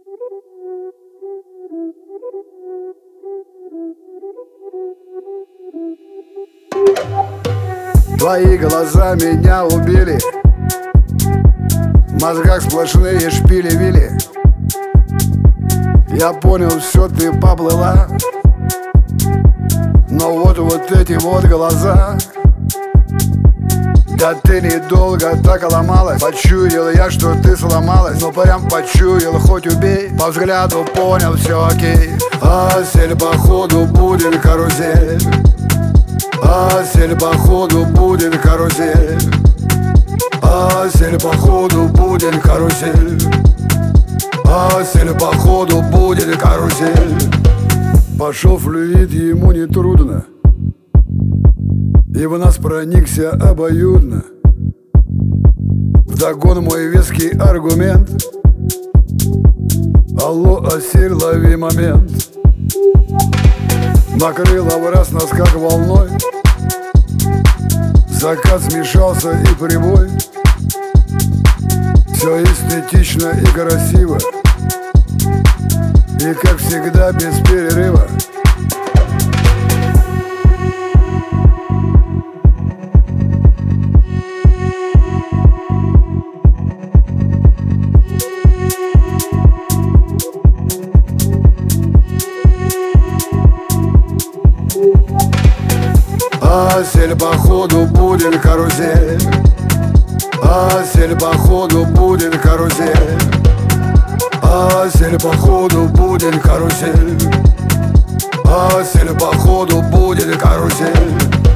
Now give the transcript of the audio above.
Твои глаза меня убили, в мозгах сплошные шпили-вили. Я понял, все, ты поплыла, но вот эти вот глаза. Да ты недолго так ломалась. Почуял я, что ты сломалась, но прям почуял, хоть убей. По взгляду понял, все окей. Асель, походу будет карусель. Асель, походу будет карусель. Асель, походу будет карусель. Асель, походу будет карусель. Пошел флюид, ему не трудно, и в нас проникся обоюдно. Вдогон мой веский аргумент: алло, Асель, лови момент. Накрыло в раз нас как волной, закат смешался и прибой. Все эстетично и красиво, и как всегда без перерыва. Асель, походу будет карусель. Асель, походу будет карусель. Асель, походу будет карусель. Асель, походу будет карусель.